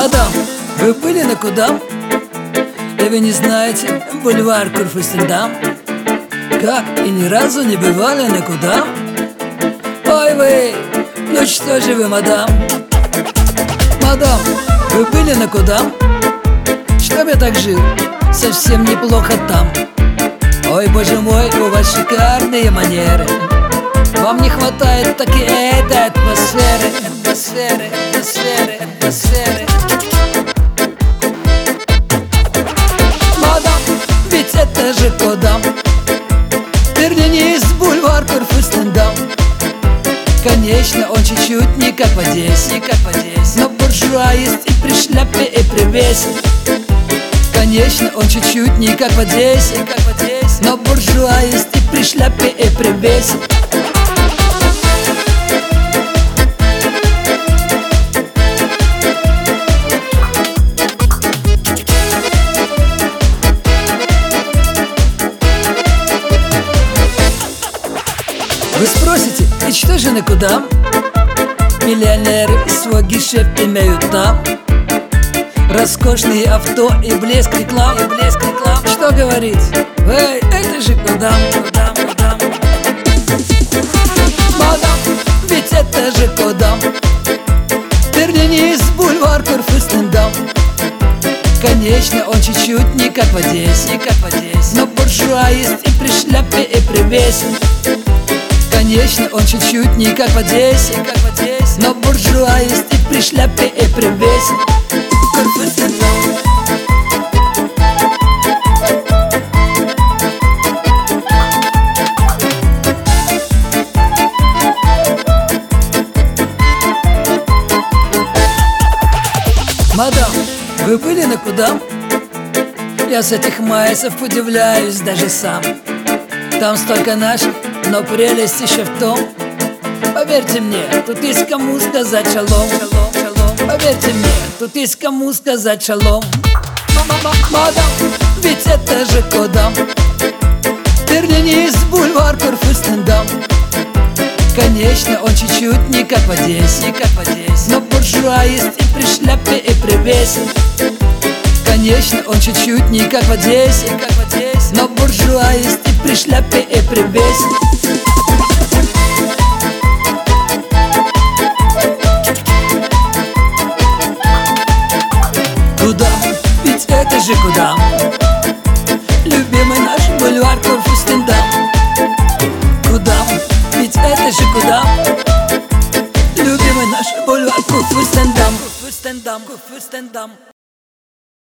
Мадам, вы были на Кудам? И вы не знаете бульвар Курфюрстендам? Как, и ни разу не бывали на Кудам? Ой вы, ну что же вы, мадам? Мадам, вы были на Кудам? Чтоб я так жил, совсем неплохо там. Ой, боже мой, у вас шикарные манеры. Вам не хватает так и этой атмосферы. Мадам, ведь это же Кудам. Вернее, из бульвар Курфюрстендам. Конечно, он чуть-чуть не как в Одессе, но буржуа есть и при шляпе, и при весе. Конечно, он чуть-чуть не как в Одессе, но буржуа есть и при шляпе, и при весе. Вы спросите, и что же на Кудам? Миллионеры свой гешефт имеют там. Роскошные авто и блеск реклам. Что говорить? Эй, это же Кудам. Мадам, ведь это же Кудам. Вернее, из бульвар Курфюрстендам. Конечно, он чуть-чуть не как в Одессе, но буржуа есть и при шляпе, и при весе. Конечно, он чуть-чуть не как в Одессе, но буржуа есть и при шляпе, и при весе. Мадам, вы были на Кудам? Я с этих майсов удивляюсь даже сам. Там столько наших, но прелесть еще в том. Поверьте мне, тут есть кому сказать шалом. Поверьте мне, тут есть кому сказать шалом. Мадам, ведь это же Кудам. Вернее, из бульвар Курфюрстендам. Конечно, он чуть-чуть не как в Одессе, но буржуа есть и при шляпе, и при весе. Конечно, он чуть-чуть не как в Одессе, но буржуа есть и при шляпе, и при весе. Кудам, ведь это же Кудам. Любимый наш